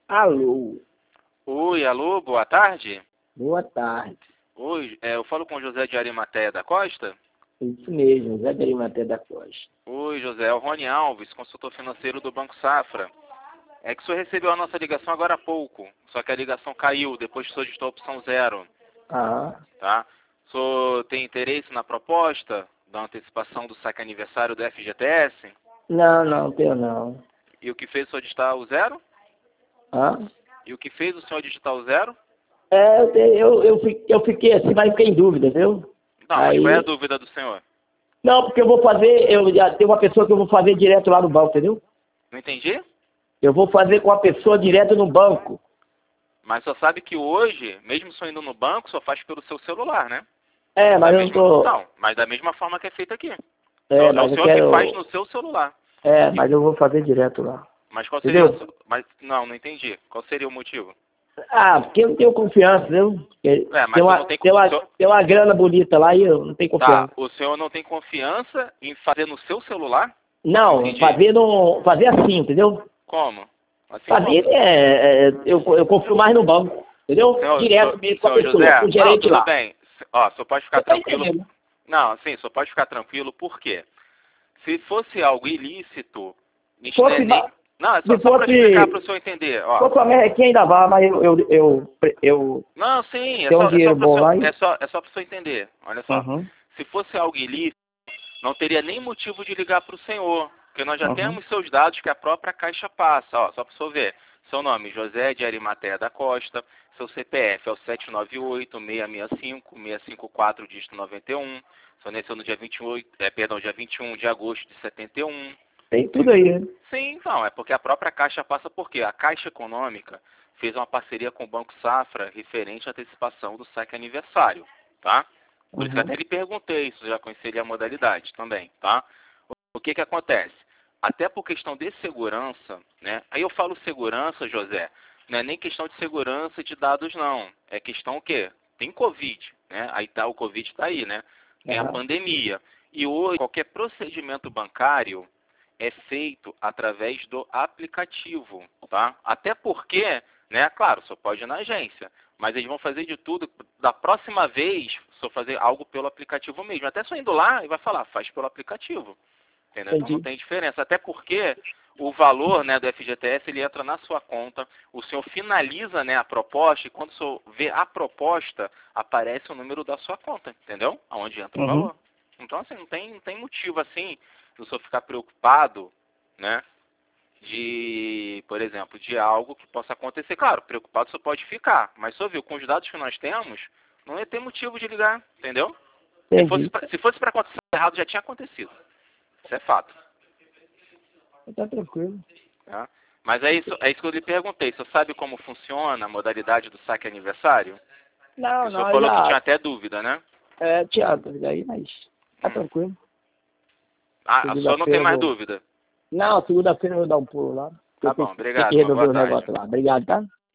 Alô, Oi, alô, boa tarde. boa tarde. Oi, eu falo com José de Arimateia da Costa. Isso mesmo, Zé de Arimateia da Costa. Oi, José, é o Rony Alves, consultor financeiro do Banco Safra. É que o senhor recebeu a nossa ligação agora há pouco, só que a ligação caiu depois que o senhor digitou a opção 0, Ah, tá? O senhor tem interesse na proposta da antecipação do saque aniversário do FGTS? não tenho não. E o que fez o senhor digitar o 0? Ah? E o que fez o senhor digitar o 0? Eu fiquei assim, mas fiquei em dúvida, viu? Não, mas qual é a Aí, dúvida do senhor? não, porque eu vou fazer, eu já tenho uma pessoa que eu vou fazer direto lá no banco, entendeu? Não entendi? Eu vou fazer com a pessoa direto no banco. Mas só sabe que hoje, mesmo só indo no banco, só faz pelo seu celular, né? É, mas eu não tô. Não, mas da mesma forma que é feito aqui. É, É o mas eu senhor que faz quero. no seu celular. É, E- mas eu vou fazer direto lá. Mas qual seria Entendeu? mas não entendi. Qual seria o motivo? Ah, porque eu não tenho confiança, viu? Porque É, mas o senhor não tem, tem uma grana bonita lá e eu não tenho tá, confiança. o senhor não tem confiança em fazer no seu celular? Não Não, entendi. fazer assim, entendeu? Como? Assim como? Fazer, eu confio mais no banco, entendeu? Direto mesmo com a Senhor pessoa, com José, o não, gerente tudo lá. bem. Ó, só pode ficar Você tá tranquilo. entendendo? Não, assim, só pode ficar tranquilo, por quê? Se fosse algo ilícito, Se isso não é fosse, nem... Não, é se só para explicar para fosse, o senhor entender, se ó. fosse uma merrequinha ainda vá, mas eu Não, sim, tenho um é só dinheiro para o bom senhor, lá e... é só para o senhor entender. Olha só, Uhum, se fosse algo ilícito, não teria nem motivo de ligar para o senhor, porque nós já uhum. temos seus dados que a própria Caixa passa, ó, só para o senhor ver. Seu nome, José de Arimateia da Costa, seu CPF é o 798-665-654, dígito 91, seu nasceu no dia 28, dia 21 de agosto de 71. Tem tudo aí, né? Sim, não, é porque a própria Caixa passa por quê? A Caixa Econômica fez uma parceria com o Banco Safra referente à antecipação do saque aniversário, tá? Por isso que Uhum, até lhe perguntei, se já conheceria a modalidade também, tá? O que que acontece? Até por questão de segurança, né? Aí eu falo segurança, José, não é nem questão de segurança de dados, não. É questão o quê? Tem Covid, né? Aí tá, o Covid está aí, né? Tem a aham, pandemia. E hoje, qualquer procedimento bancário é feito através do aplicativo, tá? Até porque, né, claro, só pode ir na agência, mas eles vão fazer de tudo, da próxima vez, só fazer algo pelo aplicativo mesmo. Até só indo lá e vai falar, faz pelo aplicativo, entendeu? Então não entendi. tem diferença. Até porque o valor, né, do FGTS, ele entra na sua conta, o senhor finaliza, né, a proposta, e quando o senhor vê a proposta, aparece o número da sua conta, entendeu? Aonde entra o Uhum. valor. Então, assim, não tem motivo, assim, do senhor ficar preocupado, né, de, por exemplo, de algo que possa acontecer. Claro, preocupado só pode ficar, mas só viu, com os dados que nós temos, não ia ter motivo de ligar, entendeu? Entendi. Se fosse para acontecer errado, já tinha acontecido. Isso é fato. Tá tranquilo. Tá? Mas é isso que eu lhe perguntei. Você sabe como funciona a modalidade do saque aniversário? Que Não, o senhor não, eu falou que já... tinha até dúvida, né? Tinha dúvida aí, mas tá Hum. tranquilo. Ah, só não tem Segunda-feira eu mais vou... dúvida. Não, segunda-feira eu vou dar um pulo lá. Tá Porque bom, tem que obrigado. Uma resolver boa os tarde. negócios lá. Obrigado, tá?